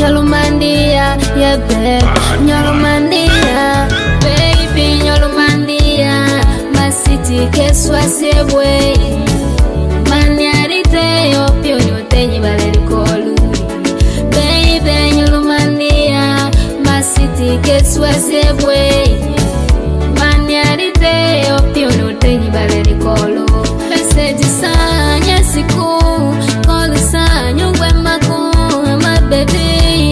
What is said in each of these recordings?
Nyolumandia, yeah babe, Nyolumandia, baby Nyolumandia, my city keswa sebwe, maniarite opio nyotenyi balerikolu, baby Nyolumandia, my city keswa sebwe, maniarite opio nyotenyi balerikolu, message sanya siku, call sanyo wemaku, my baby.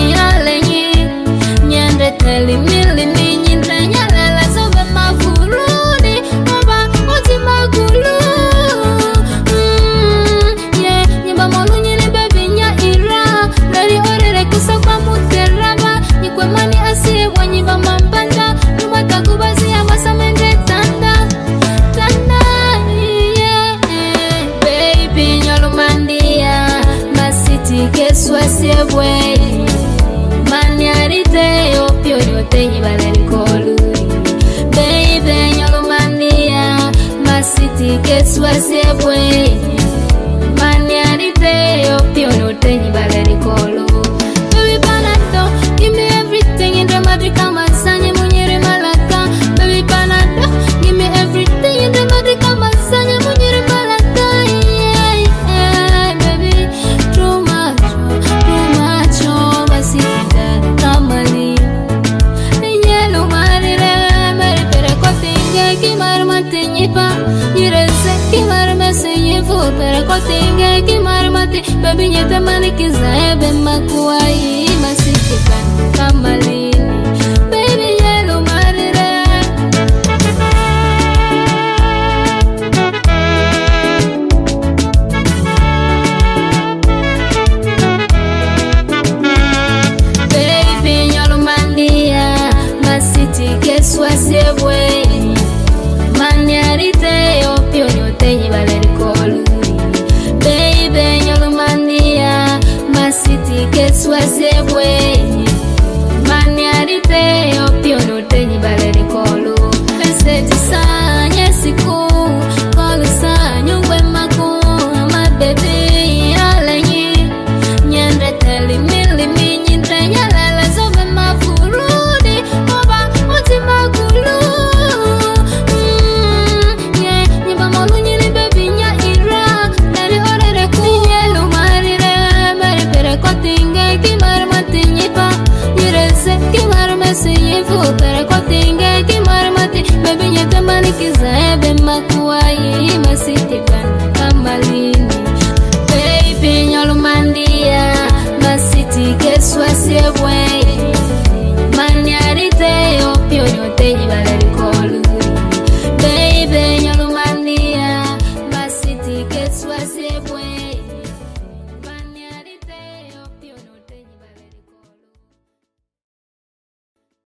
Teli mili ninyi ndanya lela sobe mafuruni Oba oti magulu Yeah, nyimba molu nyini baby nya ira Lari orere kusa kwa muteraba Nyikwe mani asiye wa nyimba mambanda Numata kubasi ya masamende tanda Tanda, yeah Baby Nyolumandia Masiti keswa sebwe Maniarite opio nyotenyi balerikolu Baby Nyolumandia Masiti keswa sebwe Maniarite opio nyotenyi balerikolu Baby Panado, give me everything in the Madrid kama sanye munyere malaka Baby Panado, give me everything in the Madrid kama sanye munyere malaka Yeah, yeah, baby, too much, oh, Masiti Kamali Nyelu marire Meri pere kotinge Kimar matinyipa Yirese kimar mesinyifu Pere kotinge Kimar mati Baby nyete manikiza Ebe makuwai Masiti Kamali Baby nyelu marire Keswa sebwe Maniarite opio nyotenyi balerikolu Baby Nyolumandia Masiti keswa sebwe Maniarite opio nyotenyi balerikolu Message sanya siku Call sanyo wemaku My baby alenyi Nyendre teli mili minyi Ndrenya lela sobe mafuruni Oba magulu Yeah, nyimba molu nyini baby nya ira Dari orere kunyelu marire Meri pere kotinge Kimar matinyipa Yirese kimar mesinyifu Pere kotinge Kimar mati Baby nyete manikiza Ebe makuwai Masiti